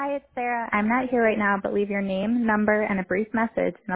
Hi, it's Sarah. I'm not here right now, but leave your name, number, and a brief message, and